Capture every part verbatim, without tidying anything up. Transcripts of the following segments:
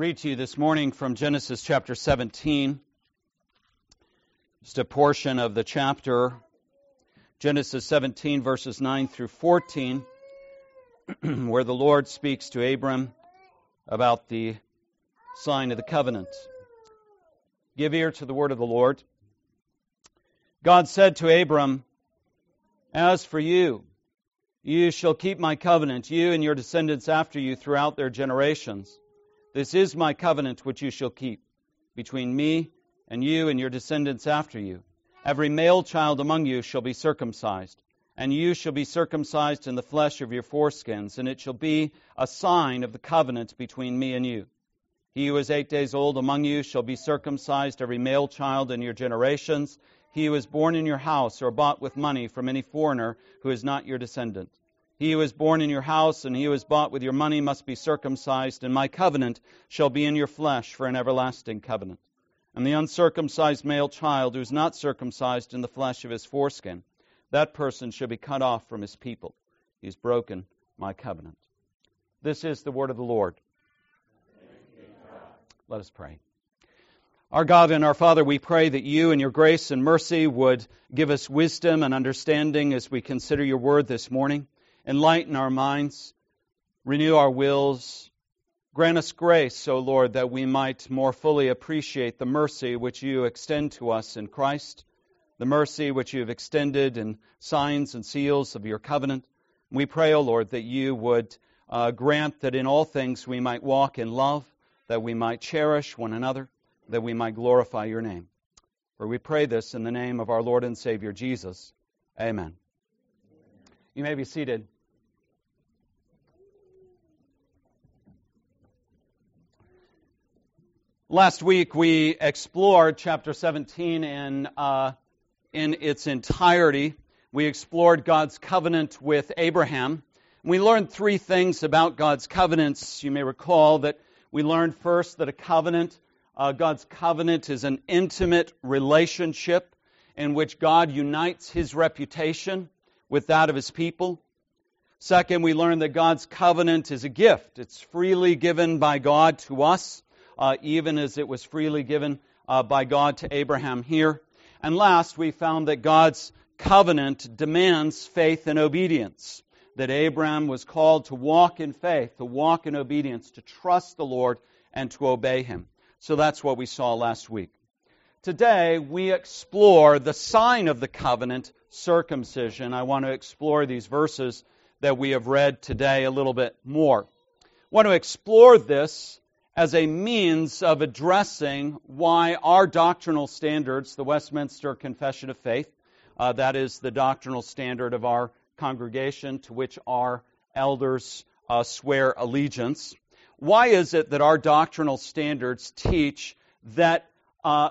read to you this morning from Genesis chapter seventeen, just a portion of the chapter, Genesis seventeen, verses nine through fourteen, where the Lord speaks to Abram about the sign of the covenant. Give ear to the word of the Lord. God said to Abram, "As for you, you shall keep my covenant, you and your descendants after you throughout their generations. This is my covenant which you shall keep, between me and you and your descendants after you. Every male child among you shall be circumcised, and you shall be circumcised in the flesh of your foreskins, and it shall be a sign of the covenant between me and you. He who is eight days old among you shall be circumcised, every male child in your generations. He who is born in your house or bought with money from any foreigner who is not your descendant. He who is born in your house and he who is bought with your money must be circumcised, and my covenant shall be in your flesh for an everlasting covenant. And the uncircumcised male child who is not circumcised in the flesh of his foreskin, that person shall be cut off from his people. He has broken my covenant." This is the word of the Lord. Let us pray. Our God and our Father, we pray that you in your grace and mercy would give us wisdom and understanding as we consider your word this morning. Enlighten our minds, renew our wills. Grant us grace, O Lord, that we might more fully appreciate the mercy which you extend to us in Christ, the mercy which you have extended in signs and seals of your covenant. We pray, O Lord, that you would uh, grant that in all things we might walk in love, that we might cherish one another, that we might glorify your name. For we pray this in the name of our Lord and Savior Jesus. Amen. You may be seated. Last week we explored chapter seventeen in, uh, in its entirety. We explored God's covenant with Abraham. We learned three things about God's covenants. You may recall that we learned first that a covenant, uh, God's covenant is an intimate relationship in which God unites his reputation with that of his people. Second, we learned that God's covenant is a gift. It's freely given by God to us, uh, even as it was freely given uh, by God to Abraham here. And last, we found that God's covenant demands faith and obedience, that Abraham was called to walk in faith, to walk in obedience, to trust the Lord and to obey him. So that's what we saw last week. Today, we explore the sign of the covenant, circumcision. I want to explore these verses that we have read today a little bit more. I want to explore this as a means of addressing why our doctrinal standards, the Westminster Confession of Faith, uh, that is the doctrinal standard of our congregation to which our elders uh, swear allegiance. Why is it that our doctrinal standards teach that uh,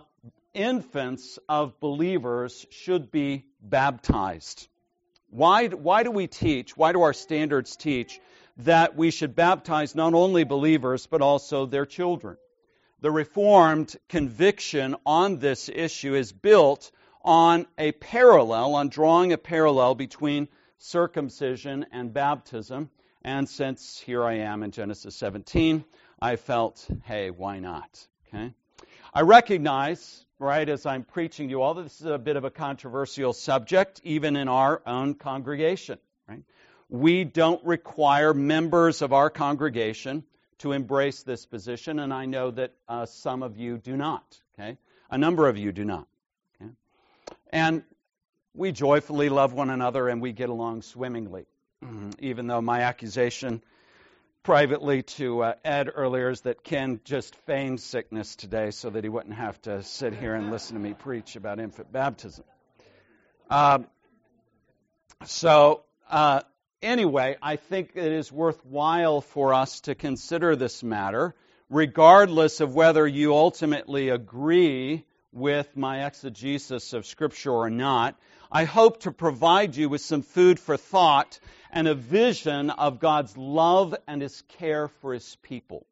infants of believers should be baptized? Why, why do we teach, why do our standards teach that we should baptize not only believers but also their children? The Reformed conviction on this issue is built on a parallel, on drawing a parallel between circumcision and baptism. And since here I am in Genesis seventeen, I felt, hey, why not? Okay. I recognize, right, as I'm preaching to you all, that this is a bit of a controversial subject, even in our own congregation. Right? We don't require members of our congregation to embrace this position, and I know that uh, some of you do not. Okay, a number of you do not. Okay, and we joyfully love one another, and we get along swimmingly. Even though my accusation privately to uh, Ed earlier is that Ken just feigned sickness today so that he wouldn't have to sit here and listen to me preach about infant baptism. Uh, so uh, anyway, I think it is worthwhile for us to consider this matter, regardless of whether you ultimately agree with my exegesis of Scripture or not. I hope to provide you with some food for thought and a vision of God's love and His care for His people.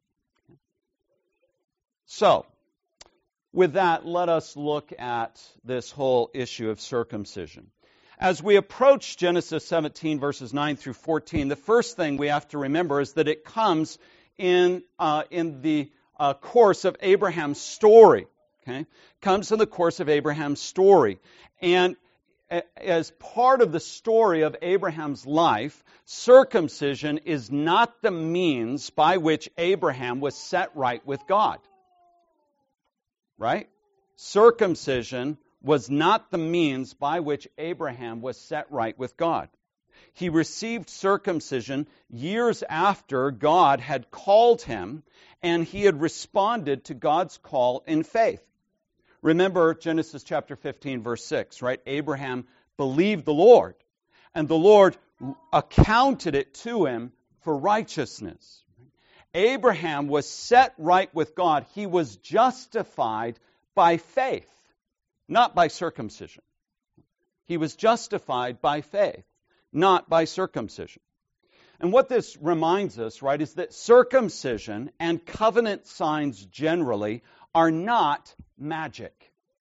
So, with that, let us look at this whole issue of circumcision. As we approach Genesis seventeen, verses nine through fourteen, the first thing we have to remember is that it comes in uh, in the uh, course of Abraham's story. Okay, comes in the course of Abraham's story, and as part of the story of Abraham's life, circumcision is not the means by which Abraham was set right with God. Right? Circumcision was not the means by which Abraham was set right with God. He received circumcision years after God had called him, and he had responded to God's call in faith. Remember Genesis chapter fifteen, verse six, right? Abraham believed the Lord, and the Lord accounted it to him for righteousness. Abraham was set right with God. He was justified by faith, not by circumcision. He was justified by faith, not by circumcision. And what this reminds us, right, is that circumcision and covenant signs generally are not magic.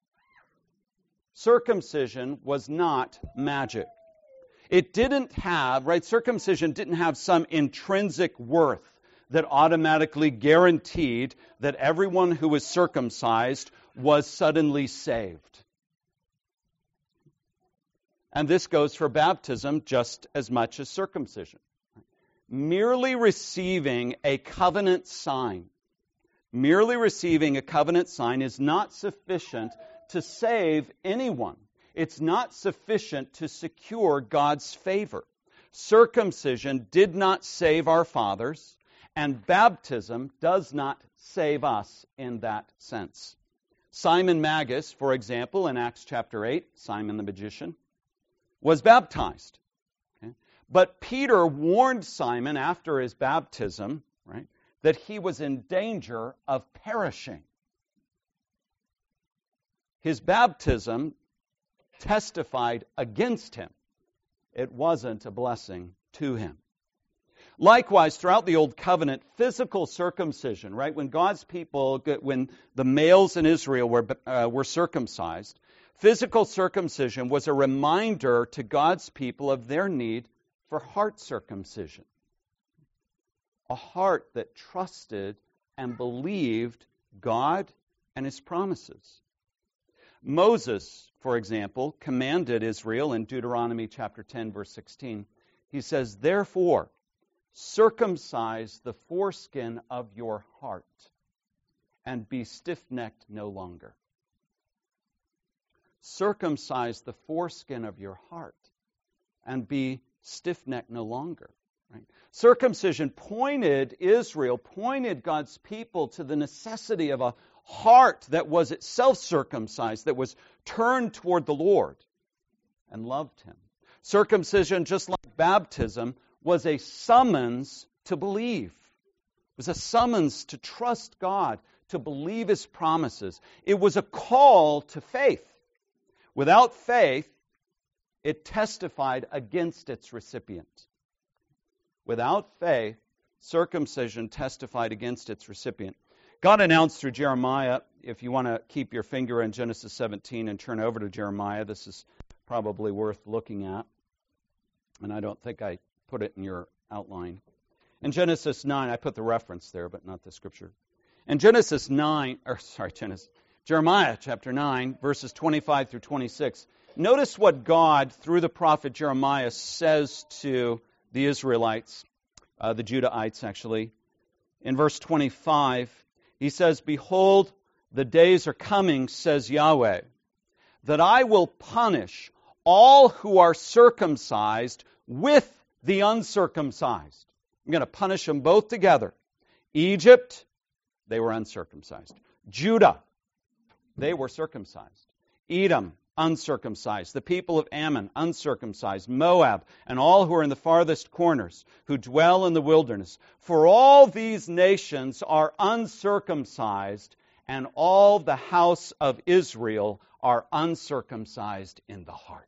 Circumcision was not magic. It didn't have, right, circumcision didn't have some intrinsic worth that automatically guaranteed that everyone who was circumcised was suddenly saved. And this goes for baptism just as much as circumcision. Merely receiving a covenant sign, merely receiving a covenant sign is not sufficient to save anyone. It's not sufficient to secure God's favor. Circumcision did not save our fathers, and baptism does not save us in that sense. Simon Magus, for example, in Acts chapter eight, Simon the magician, was baptized. Okay? But Peter warned Simon after his baptism, right, that he was in danger of perishing. His baptism testified against him. It wasn't a blessing to him. Likewise, throughout the Old Covenant, physical circumcision, right? When God's people, when the males in Israel were, uh, were circumcised, physical circumcision was a reminder to God's people of their need for heart circumcision. A heart that trusted and believed God and His promises. Moses, for example, commanded Israel in Deuteronomy chapter ten, verse sixteen. He says, "Therefore, circumcise the foreskin of your heart and be stiff-necked no longer." Circumcise the foreskin of your heart and be stiff-necked no longer. Right? Circumcision pointed Israel, pointed God's people to the necessity of a heart that was itself circumcised, that was turned toward the Lord and loved Him. Circumcision, just like baptism, was a summons to believe. It was a summons to trust God, to believe His promises. It was a call to faith. Without faith, it testified against its recipient. Without faith, circumcision testified against its recipient. God announced through Jeremiah, if you want to keep your finger in Genesis seventeen and turn over to Jeremiah, this is probably worth looking at. And I don't think I put it in your outline. In Genesis nine, I put the reference there, but not the scripture. In Genesis nine, or sorry, Genesis, Jeremiah chapter nine, verses twenty-five through twenty-six. Notice what God, through the prophet Jeremiah, says to the Israelites, uh, the Judahites actually. In verse twenty-five, he says, "Behold, the days are coming, says Yahweh, that I will punish all who are circumcised with the uncircumcised." I'm going to punish them both together. Egypt, they were uncircumcised. Judah, they were circumcised. Edom, uncircumcised. The people of Ammon, uncircumcised. Moab, and all who are in the farthest corners, who dwell in the wilderness. For all these nations are uncircumcised, and all the house of Israel are uncircumcised in the heart.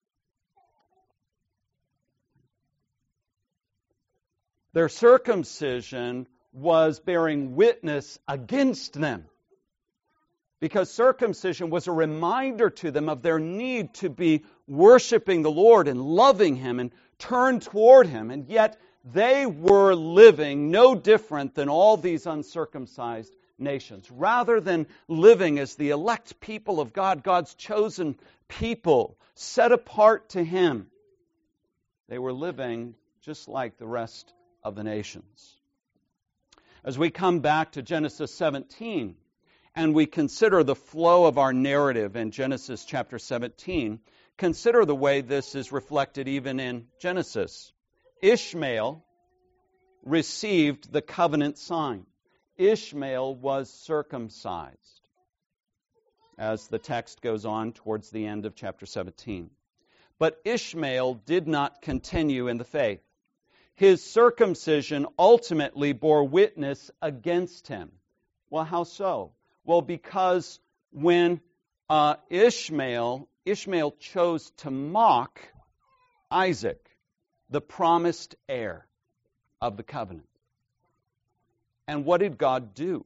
Their circumcision was bearing witness against them, because circumcision was a reminder to them of their need to be worshiping the Lord and loving Him and turn toward Him. And yet they were living no different than all these uncircumcised nations. Rather than living as the elect people of God, God's chosen people, set apart to Him, they were living just like the rest of the nations. As we come back to Genesis seventeen, and we consider the flow of our narrative in Genesis chapter seventeen, consider the way this is reflected even in Genesis. Ishmael received the covenant sign. Ishmael was circumcised, as the text goes on towards the end of chapter seventeen. But Ishmael did not continue in the faith. His circumcision ultimately bore witness against him. Well, how so? Well, because when uh, Ishmael, Ishmael chose to mock Isaac, the promised heir of the covenant. And what did God do?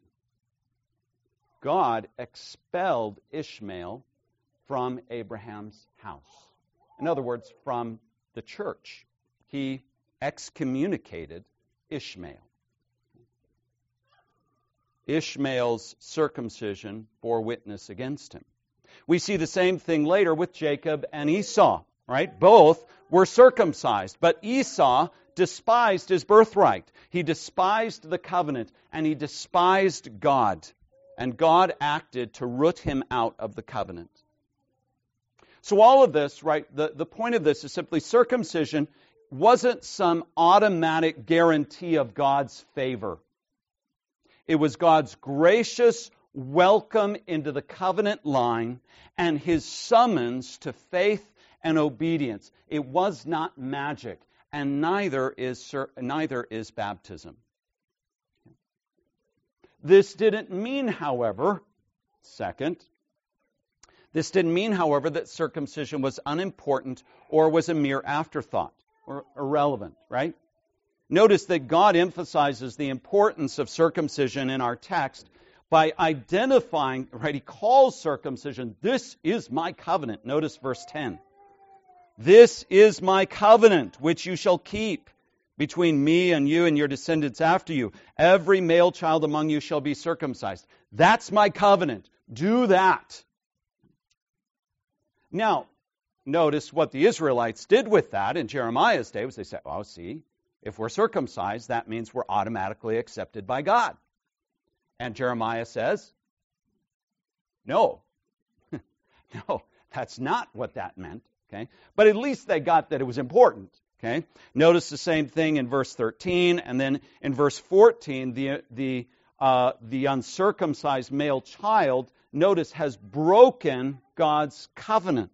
God expelled Ishmael from Abraham's house. In other words, from the church. He excommunicated Ishmael. Ishmael's circumcision bore witness against him. We see the same thing later with Jacob and Esau, right? Both were circumcised, but Esau despised his birthright. He despised the covenant, and he despised God. And God acted to root him out of the covenant. So all of this, right, the, the point of this is simply circumcision wasn't some automatic guarantee of God's favor. It was God's gracious welcome into the covenant line and His summons to faith and obedience. It was not magic, and neither is, neither is baptism. This didn't mean, however, second, this didn't mean, however, that circumcision was unimportant or was a mere afterthought or irrelevant, right? Notice that God emphasizes the importance of circumcision in our text by identifying, right, He calls circumcision, this is my covenant. Notice verse ten. This is my covenant, which you shall keep between me and you and your descendants after you. Every male child among you shall be circumcised. That's my covenant. Do that. Now, notice what the Israelites did with that in Jeremiah's day was they said, oh, see, if we're circumcised, that means we're automatically accepted by God. And Jeremiah says, no. No, that's not what that meant. Okay? But at least they got that it was important. Okay? Notice the same thing in verse thirteen, and then in verse fourteen, the the uh, the uncircumcised male child, notice, has broken God's covenant.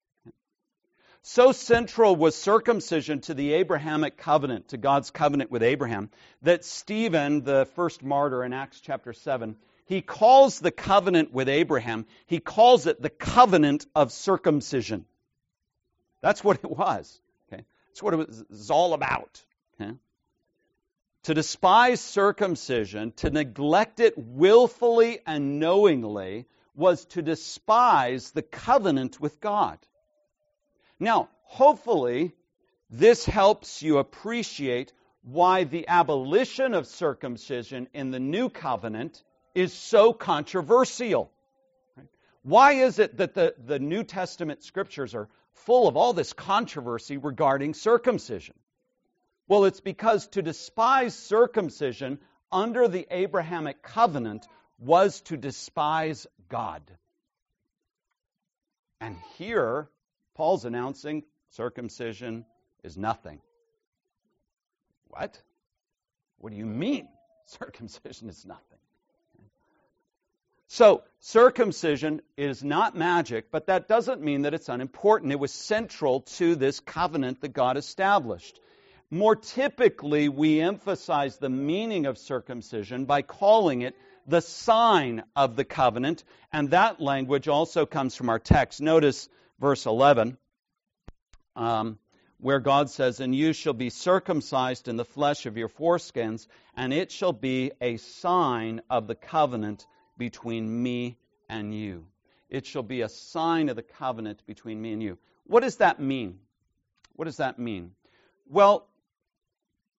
So central was circumcision to the Abrahamic covenant, to God's covenant with Abraham, that Stephen, the first martyr in Acts chapter seven, he calls the covenant with Abraham, he calls it the covenant of circumcision. That's what it was. Okay? That's what it was, it was all about. Okay? To despise circumcision, to neglect it willfully and knowingly, was to despise the covenant with God. Now, hopefully, this helps you appreciate why the abolition of circumcision in the New Covenant is so controversial. Right? Why is it that the, the New Testament Scriptures are full of all this controversy regarding circumcision? Well, it's because to despise circumcision under the Abrahamic covenant was to despise God. And here, Paul's announcing circumcision is nothing. What? What do you mean circumcision is nothing? So, circumcision is not magic, but that doesn't mean that it's unimportant. It was central to this covenant that God established. More typically, we emphasize the meaning of circumcision by calling it the sign of the covenant, and that language also comes from our text. Notice verse eleven, um, where God says, "And you shall be circumcised in the flesh of your foreskins, and it shall be a sign of the covenant between me and you." It shall be a sign of the covenant between me and you. What does that mean? What does that mean? Well,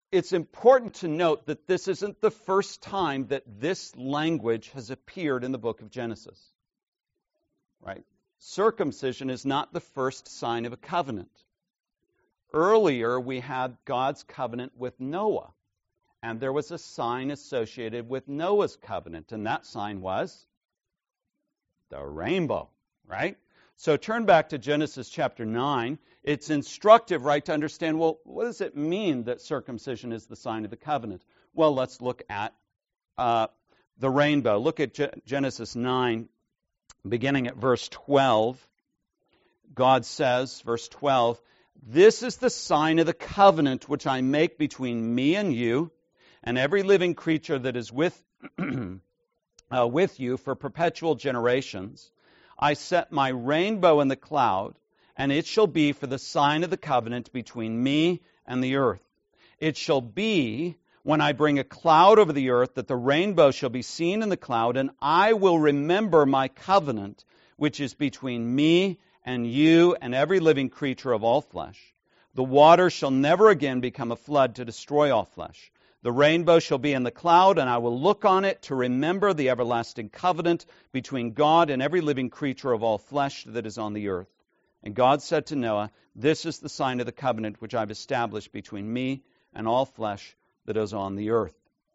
it's important to note that this isn't the first time that this language has appeared in the book of Genesis. Right? Circumcision is not the first sign of a covenant. Earlier, we had God's covenant with Noah, and there was a sign associated with Noah's covenant, and that sign was the rainbow, right? So turn back to Genesis chapter nine. It's instructive, right, to understand, well, what does it mean that circumcision is the sign of the covenant? Well, let's look at uh, the rainbow. Look at Ge- Genesis nine, beginning at verse twelve. God says, verse twelve, "This is the sign of the covenant which I make between me and you and every living creature that is with, uh, with you for perpetual generations. I set my rainbow in the cloud, and it shall be for the sign of the covenant between me and the earth. It shall be when I bring a cloud over the earth that the rainbow shall be seen in the cloud, and I will remember my covenant, which is between me and you and every living creature of all flesh. The water shall never again become a flood to destroy all flesh. The rainbow shall be in the cloud, and I will look on it to remember the everlasting covenant between God and every living creature of all flesh that is on the earth." And God said to Noah, "This is the sign of the covenant which I've established between me and all flesh that is on the earth."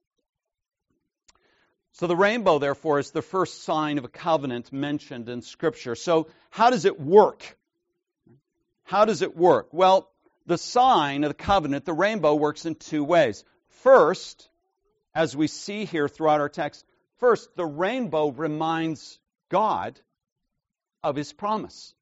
So the rainbow, therefore, is the first sign of a covenant mentioned in Scripture. So how does it work? How does it work? Well, the sign of the covenant, the rainbow, works in two ways. First, as we see here throughout our text, first, the rainbow reminds God of His promise.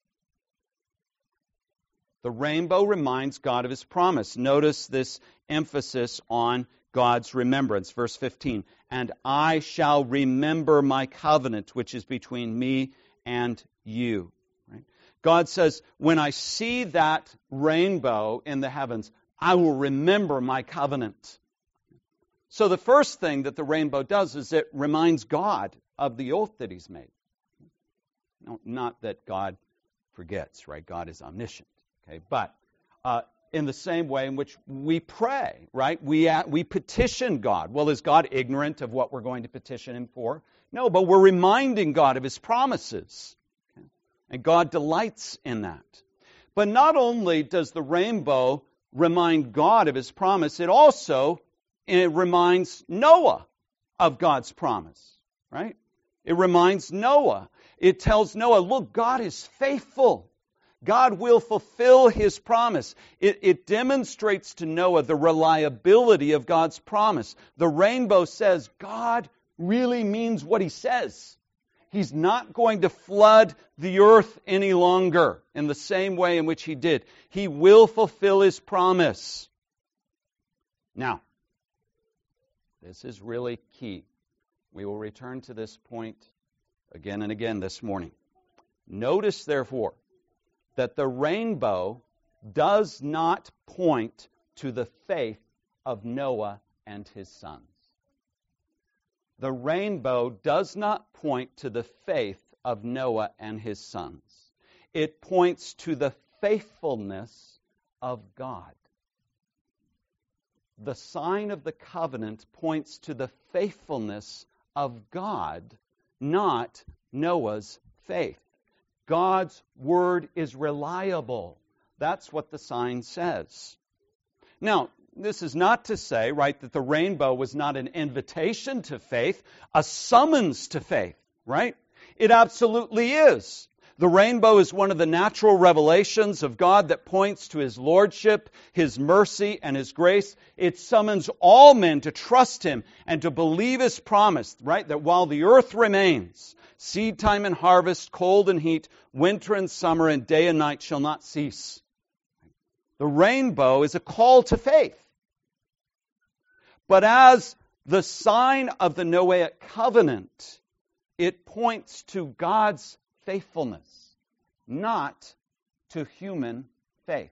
The rainbow reminds God of His promise. Notice this emphasis on God's remembrance. Verse fifteen, "And I shall remember my covenant, which is between me and you." Right? God says, when I see that rainbow in the heavens, I will remember my covenant. So the first thing that the rainbow does is it reminds God of the oath that He's made. No, not that God forgets, right? God is omniscient. Okay, but uh, in the same way in which we pray, right? We uh, we petition God. Well, is God ignorant of what we're going to petition Him for? No, but we're reminding God of His promises. Okay? And God delights in that. But not only does the rainbow remind God of His promise, it also it reminds Noah of God's promise, right? It reminds Noah. It tells Noah, look, God is faithful. God will fulfill His promise. It, it demonstrates to Noah the reliability of God's promise. The rainbow says God really means what He says. He's not going to flood the earth any longer in the same way in which He did. He will fulfill His promise. Now, this is really key. We will return to this point again and again this morning. Notice, therefore, that the rainbow does not point to the faith of Noah and his sons. The rainbow does not point to the faith of Noah and his sons. It points to the faithfulness of God. The sign of the covenant points to the faithfulness of God, not Noah's faith. God's word is reliable. That's what the sign says. Now, this is not to say, right, that the rainbow was not an invitation to faith, a summons to faith, right? It absolutely is. The rainbow is one of the natural revelations of God that points to His lordship, His mercy, and His grace. It summons all men to trust Him and to believe His promise, right? That while the earth remains, seed time and harvest, cold and heat, winter and summer, and day and night shall not cease. The rainbow is a call to faith. But as the sign of the Noahic covenant, it points to God's faithfulness, not to human faith.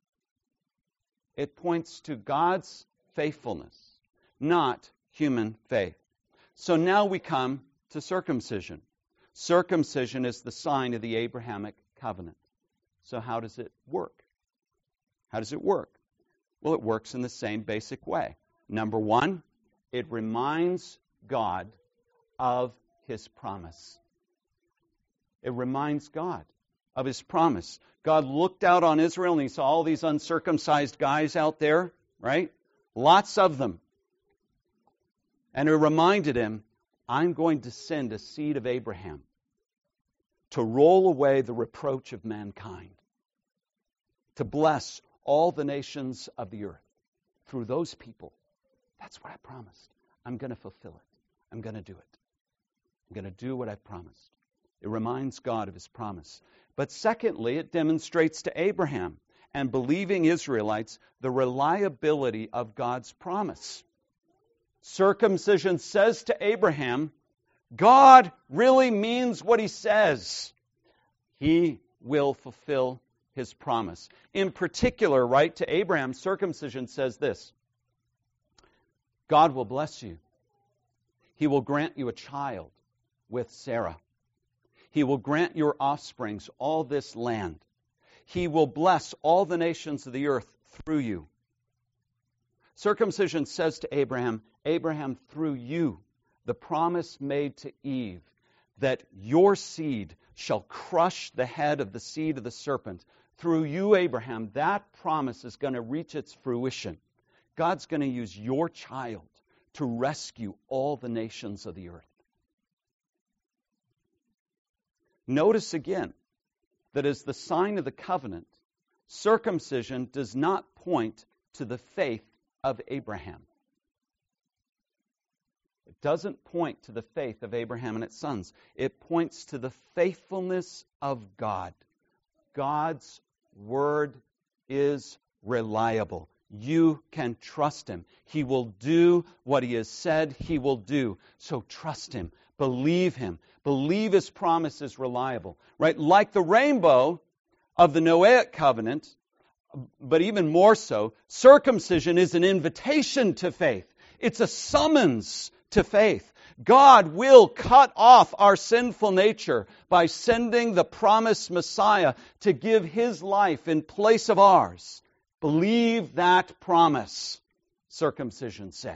It points to God's faithfulness, not human faith. So now we come to circumcision. Circumcision is the sign of the Abrahamic covenant. So how does it work? How does it work? Well, it works in the same basic way. Number one, it reminds God of His promise. It reminds God of His promise. God looked out on Israel and He saw all these uncircumcised guys out there, right? Lots of them. And it reminded Him, I'm going to send a seed of Abraham to roll away the reproach of mankind, to bless all the nations of the earth through those people. That's what I promised. I'm going to fulfill it. I'm going to do it. I'm going to do what I promised. It reminds God of His promise. But secondly, it demonstrates to Abraham and believing Israelites the reliability of God's promise. Circumcision says to Abraham, God really means what He says. He will fulfill His promise. In particular, right, to Abraham, circumcision says this: God will bless you. He will grant you a child with Sarah. He will grant your offsprings all this land. He will bless all the nations of the earth through you. Circumcision says to Abraham, Abraham, through you, the promise made to Eve, that your seed shall crush the head of the seed of the serpent. Through you, Abraham, that promise is going to reach its fruition. God's going to use your child to rescue all the nations of the earth. Notice again that as the sign of the covenant, circumcision does not point to the faith of Abraham. It doesn't point to the faith of Abraham and its sons. It points to the faithfulness of God. God's word is reliable. You can trust Him. He will do what He has said He will do. So trust Him. Believe Him. Believe His promise is reliable. Right? Like the rainbow of the Noahic covenant, but even more so, circumcision is an invitation to faith. It's a summons to faith. God will cut off our sinful nature by sending the promised Messiah to give His life in place of ours. Believe that promise, circumcision said.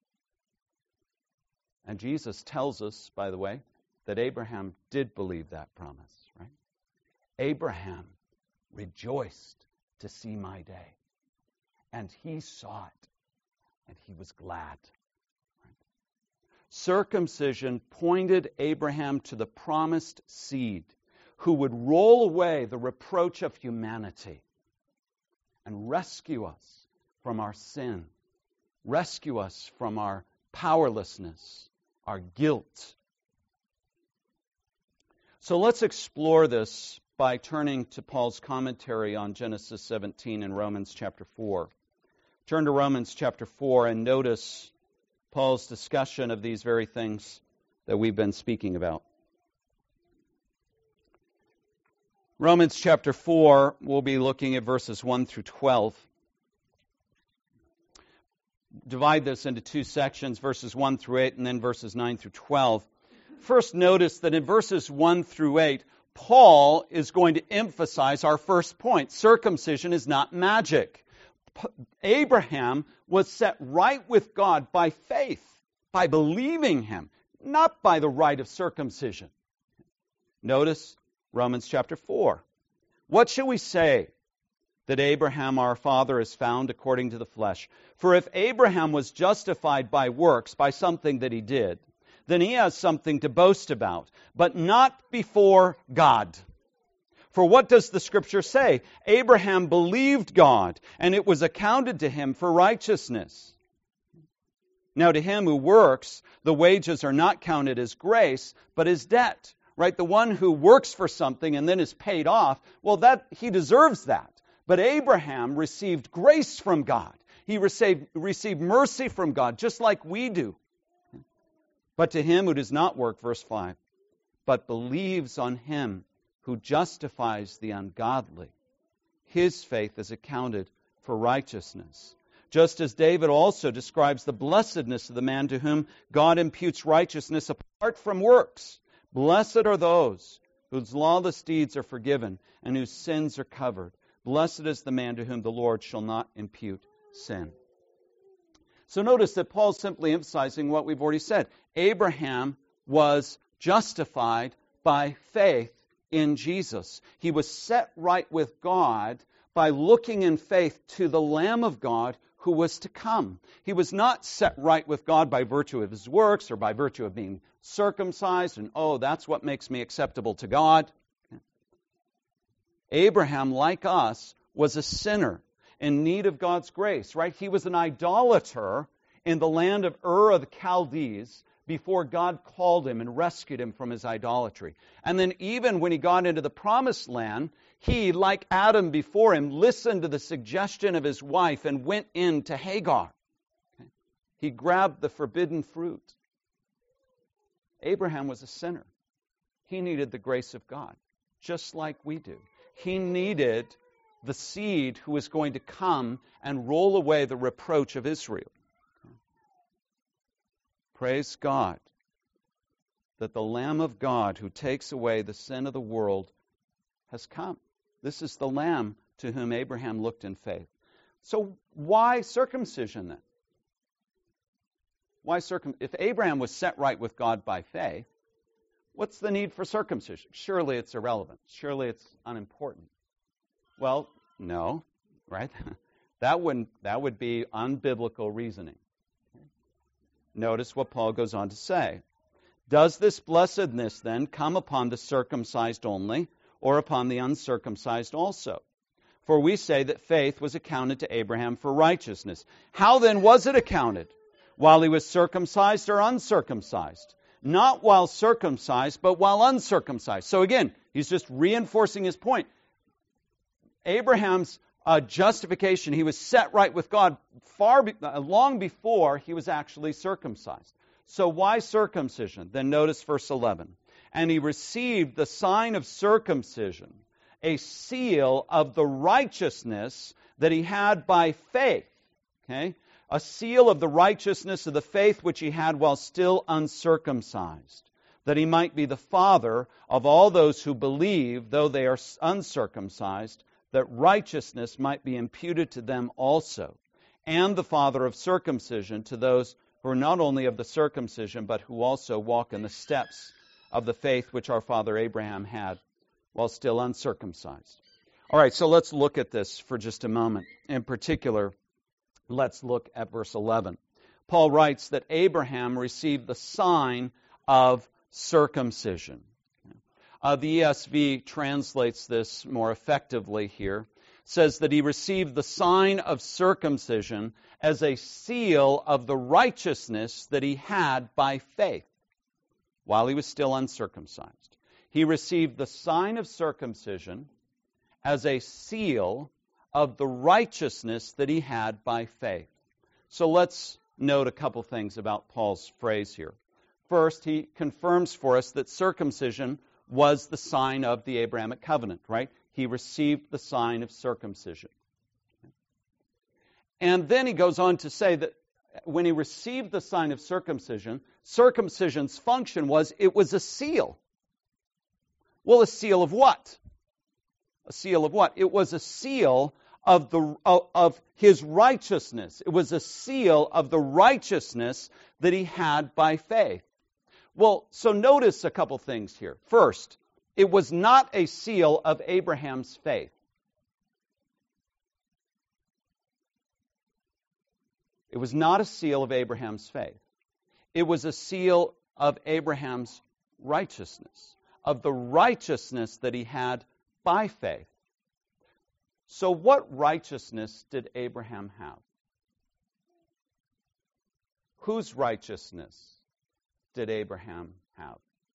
And Jesus tells us, by the way, that Abraham did believe that promise, right? Abraham rejoiced to see my day. And he saw it, and he was glad. Right? Circumcision pointed Abraham to the promised seed who would roll away the reproach of humanity and rescue us from our sin, rescue us from our powerlessness, our guilt. So let's explore this by turning to Paul's commentary on Genesis seventeen and Romans chapter four. Turn to Romans chapter four and notice Paul's discussion of these very things that we've been speaking about. Romans chapter four, we'll be looking at verses one through twelve. Divide this into two sections, verses one through eight, and then verses nine through twelve. First, notice that in verses one through eight, Paul is going to emphasize our first point. Circumcision is not magic. P- Abraham was set right with God by faith, by believing Him, not by the rite of circumcision. Notice Romans chapter four. What shall we say that Abraham our father is found according to the flesh? For if Abraham was justified by works, by something that he did, then he has something to boast about, but not before God. For what does the Scripture say? Abraham believed God, and it was accounted to him for righteousness. Now to him who works, the wages are not counted as grace, but as debt. Right? The one who works for something and then is paid off, well, that he deserves that. But Abraham received grace from God. He received, received mercy from God, just like we do. But to him who does not work, verse five, but believes on Him who justifies the ungodly, his faith is accounted for righteousness. Just as David also describes the blessedness of the man to whom God imputes righteousness apart from works. Blessed are those whose lawless deeds are forgiven and whose sins are covered. Blessed is the man to whom the Lord shall not impute sin. So notice that Paul's simply emphasizing what we've already said. Abraham was justified by faith in Jesus. He was set right with God by looking in faith to the Lamb of God who was to come. He was not set right with God by virtue of his works or by virtue of being circumcised and, oh, that's what makes me acceptable to God. Abraham, like us, was a sinner in need of God's grace, right? He was an idolater in the land of Ur of the Chaldees before God called him and rescued him from his idolatry. And then even when he got into the promised land, he, like Adam before him, listened to the suggestion of his wife and went in to Hagar. Okay? He grabbed the forbidden fruit. Abraham was a sinner. He needed the grace of God, just like we do. He needed the seed who was going to come and roll away the reproach of Israel. Praise God that the Lamb of God who takes away the sin of the world has come. This is the Lamb to whom Abraham looked in faith. So why circumcision then? Why circum? If Abraham was set right with God by faith, what's the need for circumcision? Surely it's irrelevant. Surely it's unimportant. Well, no, right? That wouldn't, that would be unbiblical reasoning. Notice what Paul goes on to say. Does this blessedness then come upon the circumcised only, or upon the uncircumcised also? For we say that faith was accounted to Abraham for righteousness. How then was it accounted? While he was circumcised or uncircumcised? Not while circumcised, but while uncircumcised. So again, he's just reinforcing his point. Abraham's uh, justification, he was set right with God far be- uh, long before he was actually circumcised. So why circumcision? Then notice verse eleven. And he received the sign of circumcision, a seal of the righteousness that he had by faith. Okay? A seal of the righteousness of the faith which he had while still uncircumcised, that he might be the father of all those who believe, though they are uncircumcised, that righteousness might be imputed to them also, and the father of circumcision to those who are not only of the circumcision, but who also walk in the steps of the faith which our father Abraham had while still uncircumcised. All right, so let's look at this for just a moment. In particular, let's look at verse eleven. Paul writes that Abraham received the sign of circumcision. Uh, the E S V translates this more effectively here. It says that he received the sign of circumcision as a seal of the righteousness that he had by faith while he was still uncircumcised. He received the sign of circumcision as a seal of the righteousness that he had by faith. So let's note a couple things about Paul's phrase here. First, he confirms for us that circumcision was the sign of the Abrahamic covenant, right? He received the sign of circumcision. And then he goes on to say that when he received the sign of circumcision, circumcision's function was it was a seal. Well, a seal of what? A seal of what? It was a seal of the of, of his righteousness. It was a seal of the righteousness that he had by faith. Well, so notice a couple things here. First, it was not a seal of Abraham's faith. It was not a seal of Abraham's faith. It was a seal of Abraham's righteousness, of the righteousness that he had by faith. So what righteousness did Abraham have? Whose righteousness did Abraham have?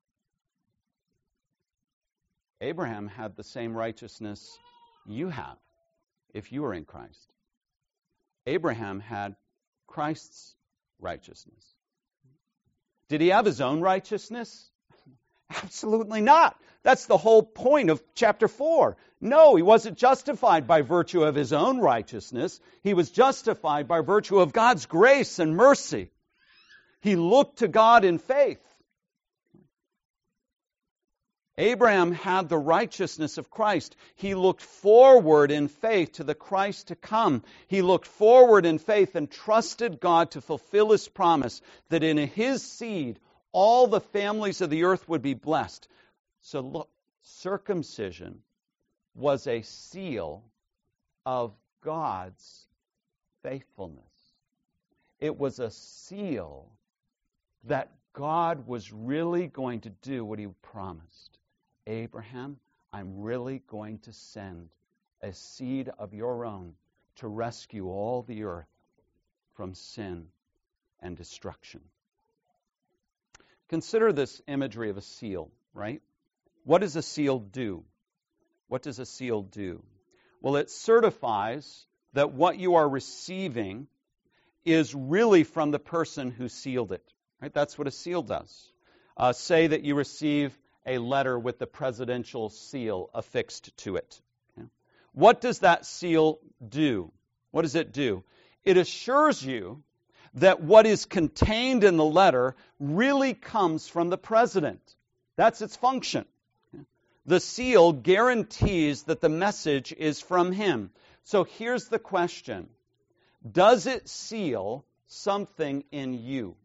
Abraham had the same righteousness you have if you are in Christ. Abraham had Christ's righteousness. Did he have his own righteousness? Absolutely not. That's the whole point of chapter four. No, he wasn't justified by virtue of his own righteousness. He was justified by virtue of God's grace and mercy. He looked to God in faith. Abraham had the righteousness of Christ. He looked forward in faith to the Christ to come. He looked forward in faith and trusted God to fulfill His promise that in His seed all the families of the earth would be blessed. So look, circumcision was a seal of God's faithfulness. It was a seal that God was really going to do what He promised. Abraham, I'm really going to send a seed of your own to rescue all the earth from sin and destruction. Consider this imagery of a seal, right? What does a seal do? What does a seal do? Well, it certifies that what you are receiving is really from the person who sealed it. Right? That's what a seal does. Uh, say that you receive a letter with the presidential seal affixed to it. Okay? What does that seal do? What does it do? It assures you that what is contained in the letter really comes from the president. That's its function. Okay? The seal guarantees that the message is from him. So here's the question. Does it seal something in you?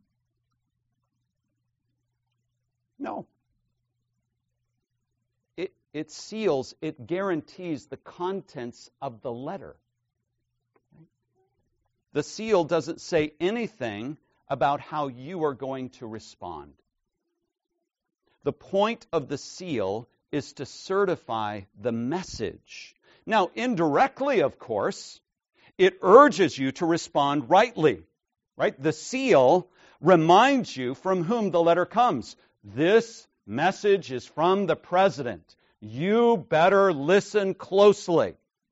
No. It, it seals, it guarantees the contents of the letter. The seal doesn't say anything about how you are going to respond. The point of the seal is to certify the message. Now, indirectly, of course, it urges you to respond rightly. Right? The seal reminds you from whom the letter comes. This message is from the president. You better listen closely.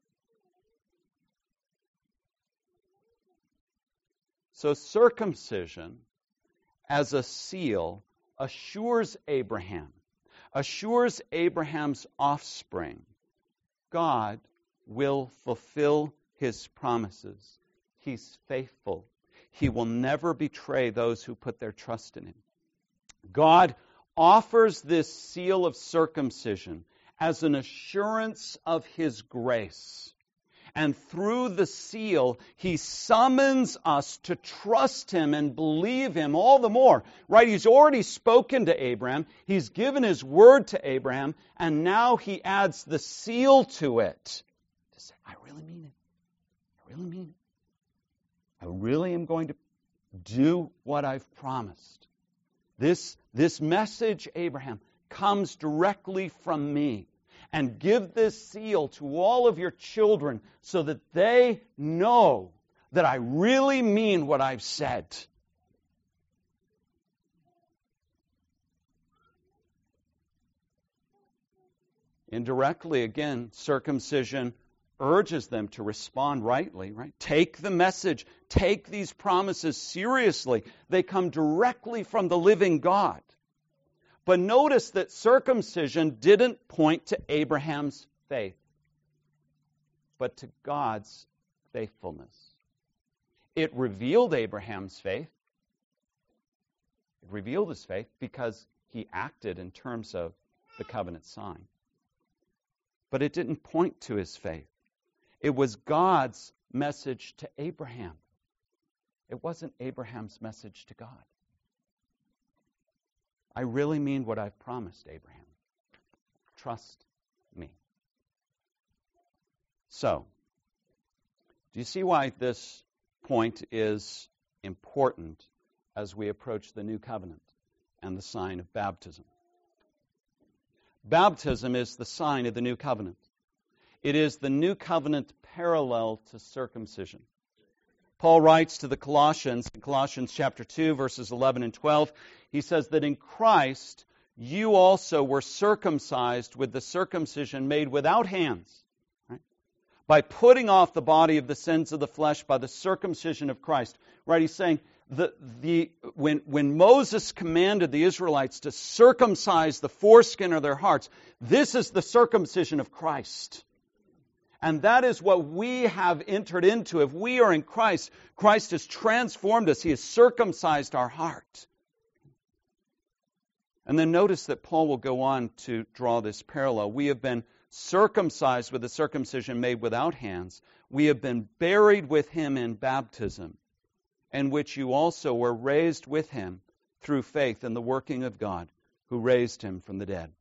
So circumcision as a seal assures Abraham, assures Abraham's offspring, God will fulfill His promises. He's faithful. He will never betray those who put their trust in Him. God offers this seal of circumcision as an assurance of His grace. And through the seal, He summons us to trust Him and believe Him all the more. Right? He's already spoken to Abraham. He's given His word to Abraham. And now He adds the seal to it. To say, I really mean it. I really mean it. I really am going to do what I've promised. This, this message, Abraham, comes directly from me. And give this seal to all of your children so that they know that I really mean what I've said. Indirectly, again, circumcision urges them to respond rightly, right? Take the message, take these promises seriously. They come directly from the living God. But notice that circumcision didn't point to Abraham's faith, but to God's faithfulness. It revealed Abraham's faith. It revealed his faith because he acted in terms of the covenant sign. But it didn't point to his faith. It was God's message to Abraham. It wasn't Abraham's message to God. I really mean what I've promised, Abraham. Trust me. So, do you see why this point is important as we approach the new covenant and the sign of baptism? Baptism is the sign of the new covenant. It is the new covenant parallel to circumcision. Paul writes to the Colossians, in Colossians chapter two, verses eleven and twelve, he says that in Christ you also were circumcised with the circumcision made without hands, right? By putting off the body of the sins of the flesh by the circumcision of Christ. Right? He's saying the the when when Moses commanded the Israelites to circumcise the foreskin of their hearts, this is the circumcision of Christ. And that is what we have entered into. If we are in Christ, Christ has transformed us. He has circumcised our heart. And then notice that Paul will go on to draw this parallel. We have been circumcised with a circumcision made without hands. We have been buried with him in baptism, in which you also were raised with him through faith in the working of God, who raised him from the dead.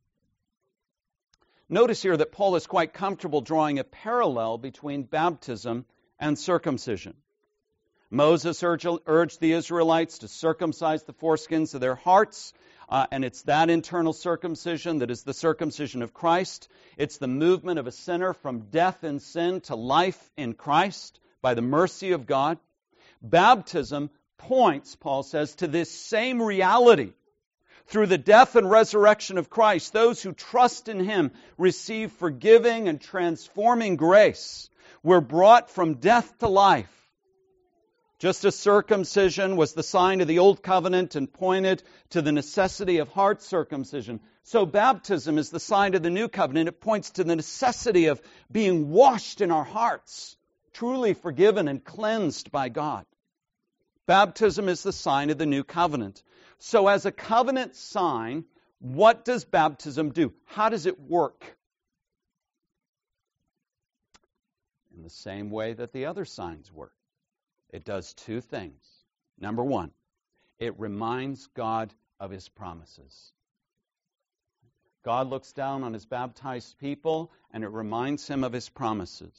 Notice here that Paul is quite comfortable drawing a parallel between baptism and circumcision. Moses urged, urged the Israelites to circumcise the foreskins of their hearts, uh, and it's that internal circumcision that is the circumcision of Christ. It's the movement of a sinner from death in sin to life in Christ by the mercy of God. Baptism points, Paul says, to this same reality. Through the death and resurrection of Christ, those who trust in him receive forgiving and transforming grace. We're brought from death to life. Just as circumcision was the sign of the old covenant and pointed to the necessity of heart circumcision, so baptism is the sign of the new covenant. It points to the necessity of being washed in our hearts, truly forgiven and cleansed by God. Baptism is the sign of the new covenant. So as a covenant sign, what does baptism do? How does it work? In the same way that the other signs work. It does two things. Number one, it reminds God of his promises. God looks down on his baptized people, and it reminds him of his promises.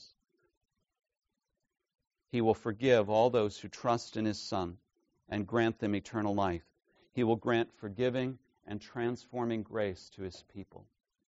He will forgive all those who trust in his Son and grant them eternal life. He will grant forgiving and transforming grace to his people.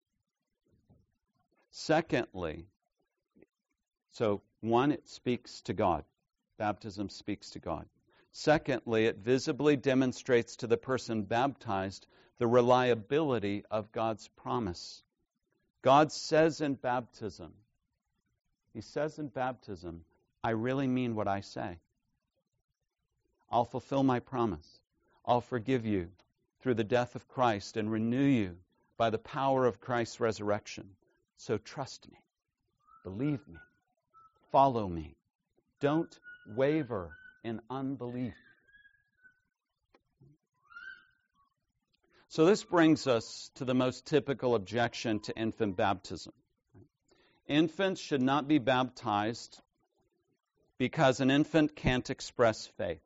Secondly, so one, it speaks to God. Baptism speaks to God. Secondly, it visibly demonstrates to the person baptized the reliability of God's promise. God says in baptism, he says in baptism, I really mean what I say. I'll fulfill my promise. I'll forgive you through the death of Christ and renew you by the power of Christ's resurrection. So trust me, believe me, follow me. Don't waver in unbelief. So this brings us to the most typical objection to infant baptism. Infants should not be baptized because an infant can't express faith.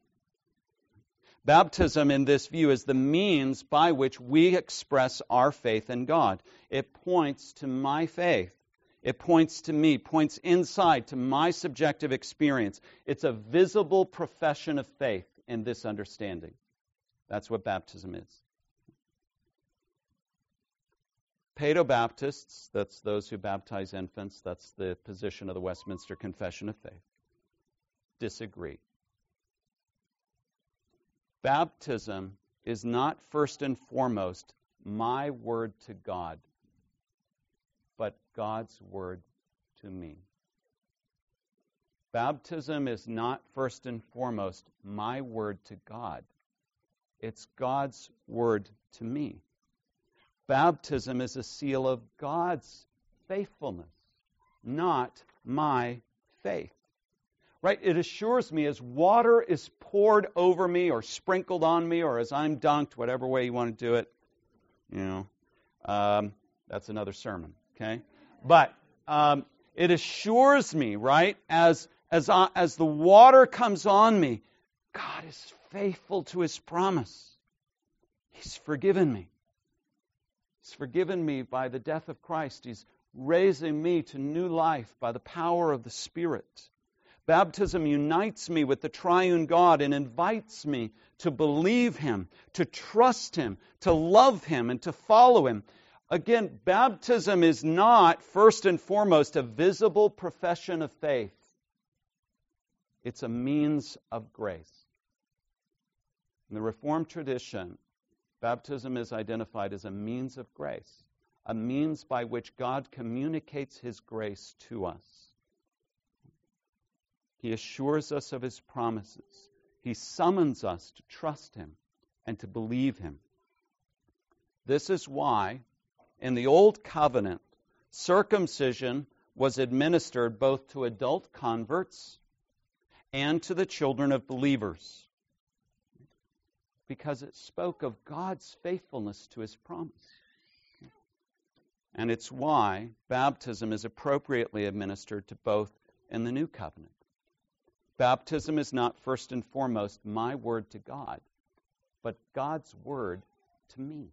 Baptism, in this view, is the means by which we express our faith in God. It points to my faith. It points to me, points inside to my subjective experience. It's a visible profession of faith in this understanding. That's what baptism is. Paedobaptists, that's those who baptize infants, that's the position of the Westminster Confession of Faith, disagree. Baptism is not first and foremost my word to God, but God's word to me. Baptism is not first and foremost my word to God. It's God's word to me. Baptism is a seal of God's faithfulness, not my faith. Right? It assures me as water is poured over me or sprinkled on me or as I'm dunked, whatever way you want to do it, you know, um, that's another sermon, okay? But um, it assures me, right, as as I, as the water comes on me, God is faithful to his promise. He's forgiven me. He's forgiven me by the death of Christ. He's raising me to new life by the power of the Spirit. Baptism unites me with the triune God and invites me to believe him, to trust him, to love him, and to follow him. Again, baptism is not, first and foremost, a visible profession of faith. It's a means of grace. In the Reformed tradition, baptism is identified as a means of grace, a means by which God communicates his grace to us. He assures us of his promises. He summons us to trust him and to believe him. This is why, in the Old Covenant, circumcision was administered both to adult converts and to the children of believers. because it spoke of God's faithfulness to his promise. And it's why baptism is appropriately administered to both in the new covenant. Baptism is not first and foremost my word to God, but God's word to me.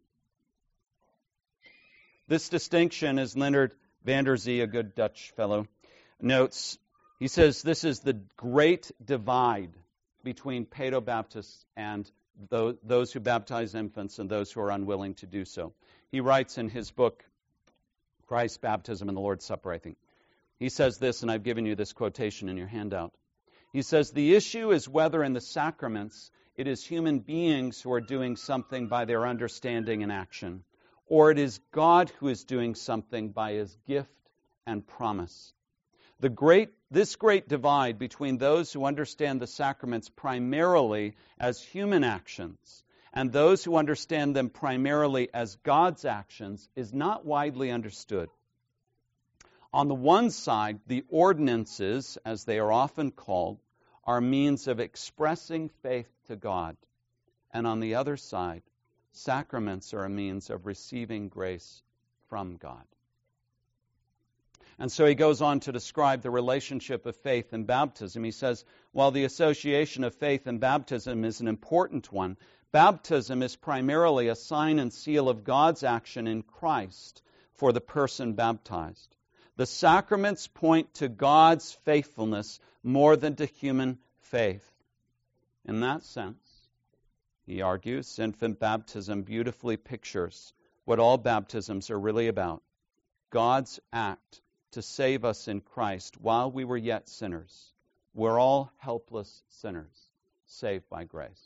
This distinction, as Leonard van der Zee, a good Dutch fellow, notes, he says this is the great divide between paedobaptists and those who baptize infants and those who are unwilling to do so. He writes in his book, Christ's Baptism and the Lord's Supper, I think. He says this, and I've given you this quotation in your handout. He says, the issue is whether in the sacraments it is human beings who are doing something by their understanding and action, or it is God who is doing something by his gift and promise. The great, this great divide between those who understand the sacraments primarily as human actions and those who understand them primarily as God's actions is not widely understood. On the one side, the ordinances, as they are often called, are means of expressing faith to God. And on the other side, sacraments are a means of receiving grace from God. And so he goes on to describe the relationship of faith and baptism. He says, while the association of faith and baptism is an important one, baptism is primarily a sign and seal of God's action in Christ for the person baptized. The sacraments point to God's faithfulness more than to human faith. In that sense, he argues, infant baptism beautifully pictures what all baptisms are really about. God's act to save us in Christ while we were yet sinners. We're all helpless sinners, saved by grace.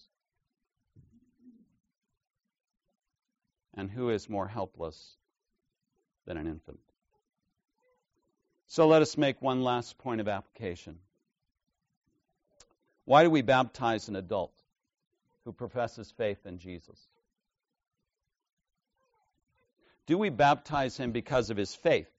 And who is more helpless than an infant? So let us make one last point of application. Why do we baptize an adult who professes faith in Jesus? Do we baptize him because of his faith?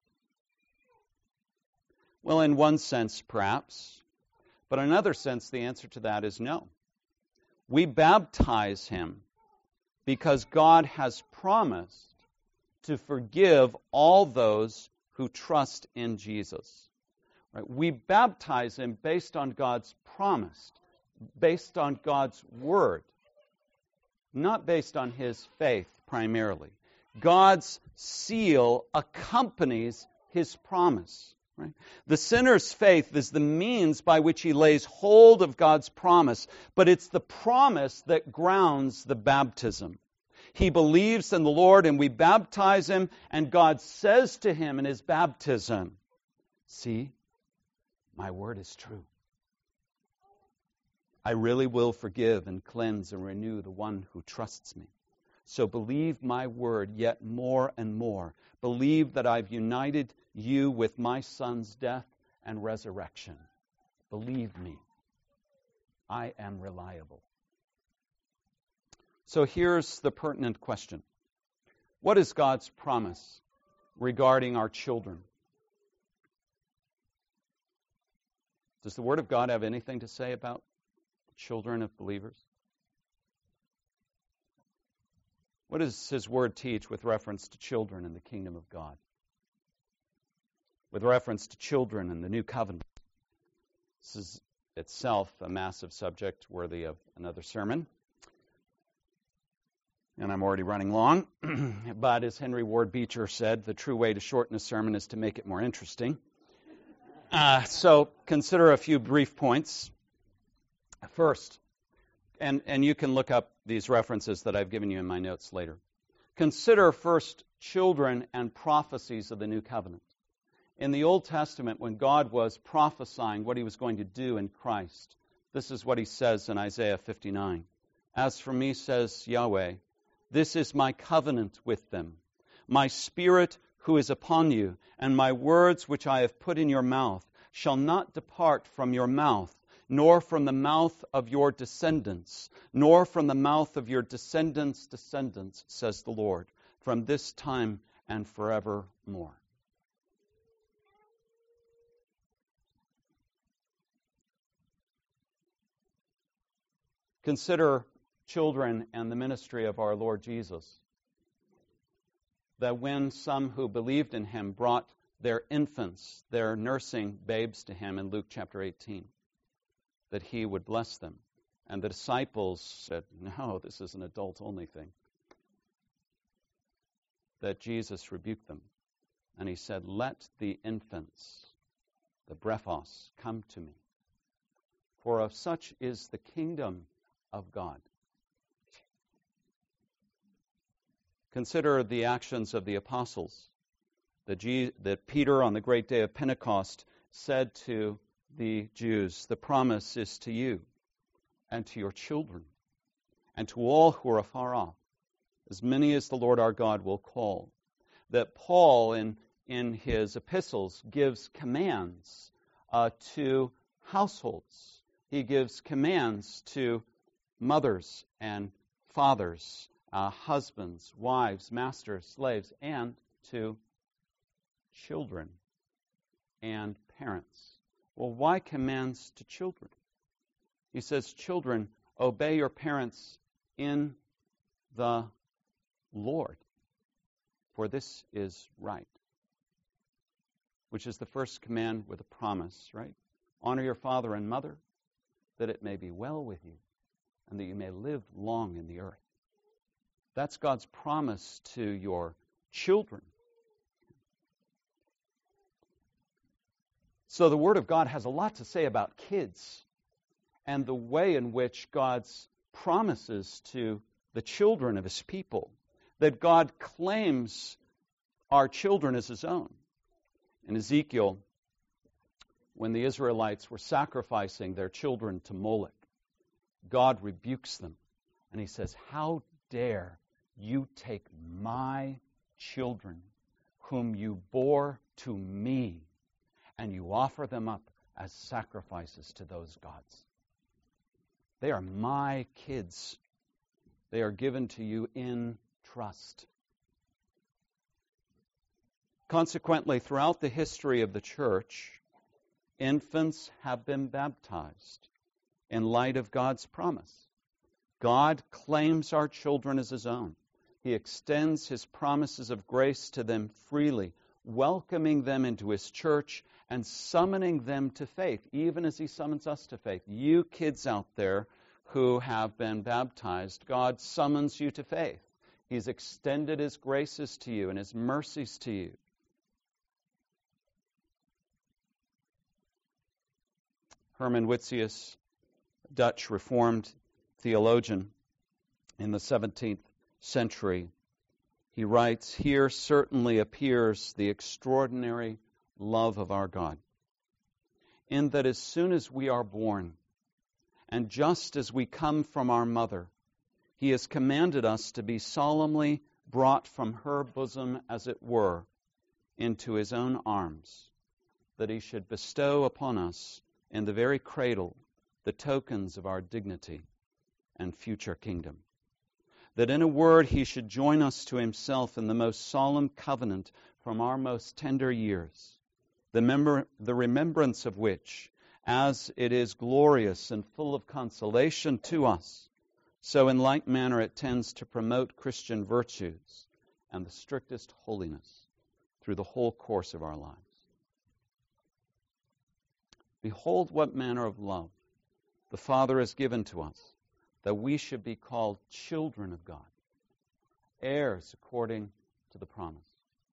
Well, in one sense, perhaps. But in another sense, the answer to that is no. We baptize him because God has promised to forgive all those who trust in Jesus. Right? We baptize him based on God's promise, based on God's word, not based on his faith primarily. God's seal accompanies his promise. Right? The sinner's faith is the means by which he lays hold of God's promise, but it's the promise that grounds the baptism. He believes in the Lord and we baptize him, and God says to him in his baptism, see, my word is true. I really will forgive and cleanse and renew the one who trusts me. So believe my word yet more and more. Believe that I've united you with my Son's death and resurrection. Believe me. I am reliable. So here's the pertinent question. What is God's promise regarding our children? Does the Word of God have anything to say about the children of believers? What does His Word teach with reference to children in the kingdom of God? With reference to children in the new covenant? This is itself a massive subject worthy of another sermon. And I'm already running long. But as Henry Ward Beecher said, the true way to shorten a sermon is to make it more interesting. Uh, so consider a few brief points. First, and, and you can look up these references that I've given you in my notes later. Consider first children and prophecies of the new covenant. In the Old Testament, when God was prophesying what he was going to do in Christ, this is what he says in Isaiah fifty-nine. As for me, says Yahweh, this is my covenant with them, my spirit who is upon you, and my words which I have put in your mouth shall not depart from your mouth, nor from the mouth of your descendants, nor from the mouth of your descendants' descendants, says the Lord, from this time and forevermore. Consider children and the ministry of our Lord Jesus. That when some who believed in him brought their infants, their nursing babes to him in Luke chapter eighteen, that he would bless them. And the disciples said, no, this is an adult-only thing. That Jesus rebuked them. And he said, let the infants, the brephos, come to me. For of such is the kingdom of God. Consider the actions of the apostles. That, Je- that Peter, on the great day of Pentecost, said to the Jews, the promise is to you and to your children and to all who are afar off, as many as the Lord our God will call. That Paul, in, in his epistles, gives commands uh, to households. He gives commands to mothers and fathers, uh, husbands, wives, masters, slaves, and to children and parents. Well, why commands to children? He says, children, obey your parents in the Lord, for this is right. Which is the first command with a promise, right? Honor your father and mother, that it may be well with you, and that you may live long in the earth. That's God's promise to your children. So the Word of God has a lot to say about kids and the way in which God's promises to the children of his people, that God claims our children as his own. In Ezekiel, when the Israelites were sacrificing their children to Moloch, God rebukes them, and he says, how dare you take my children, whom you bore to me, and you offer them up as sacrifices to those gods. They are my kids. They are given to you in trust. Consequently, throughout the history of the church, infants have been baptized in light of God's promise. God claims our children as his own. He extends his promises of grace to them freely, welcoming them into his church and summoning them to faith, even as he summons us to faith. You kids out there who have been baptized, God summons you to faith. He's extended his graces to you and his mercies to you. Herman Witsius, Dutch Reformed theologian in the seventeenth century, he writes, here certainly appears the extraordinary love of our God, in that as soon as we are born, and just as we come from our mother, he has commanded us to be solemnly brought from her bosom, as it were, into his own arms, that he should bestow upon us in the very cradle the tokens of our dignity and future kingdom. That in a word he should join us to himself in the most solemn covenant from our most tender years, the, member, the remembrance of which, as it is glorious and full of consolation to us, so in like manner it tends to promote Christian virtues and the strictest holiness through the whole course of our lives. Behold what manner of love the Father has given to us, that we should be called children of God, heirs according to the promise,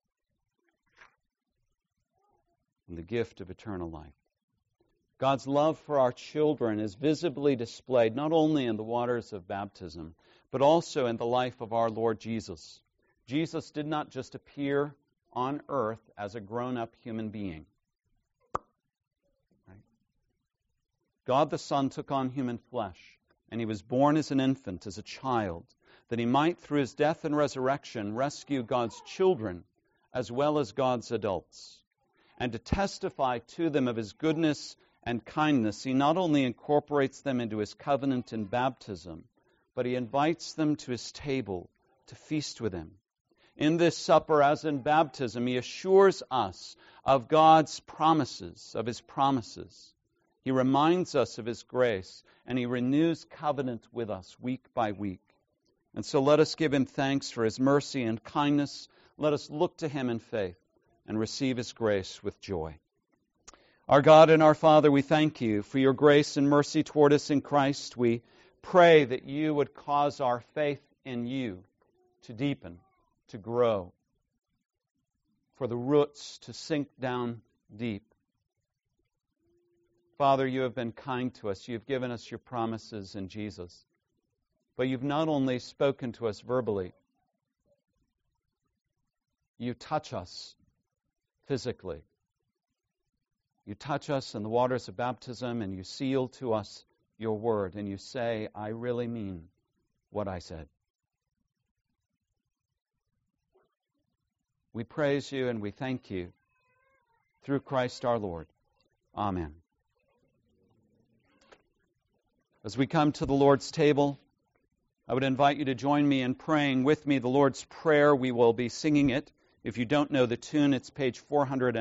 and the gift of eternal life. God's love for our children is visibly displayed not only in the waters of baptism, but also in the life of our Lord Jesus. Jesus did not just appear on earth as a grown-up human being. Right? God the Son took on human flesh, and he was born as an infant, as a child, that he might, through his death and resurrection, rescue God's children as well as God's adults. And to testify to them of his goodness and kindness, he not only incorporates them into his covenant in baptism, but he invites them to his table to feast with him. In this supper, as in baptism, he assures us of God's promises, of his promises. He reminds us of His grace, and He renews covenant with us week by week. And so let us give Him thanks for His mercy and kindness. Let us look to Him in faith and receive His grace with joy. Our God and our Father, we thank You for Your grace and mercy toward us in Christ. We pray that You would cause our faith in You to deepen, to grow, for the roots to sink down deep. Father, You have been kind to us. You've given us Your promises in Jesus. But You've not only spoken to us verbally, You touch us physically. You touch us in the waters of baptism, and You seal to us Your word, and You say, I really mean what I said. We praise You and we thank You through Christ our Lord. Amen. As we come to the Lord's table, I would invite you to join me in praying with me the Lord's Prayer. We will be singing it. If you don't know the tune, it's page four hundred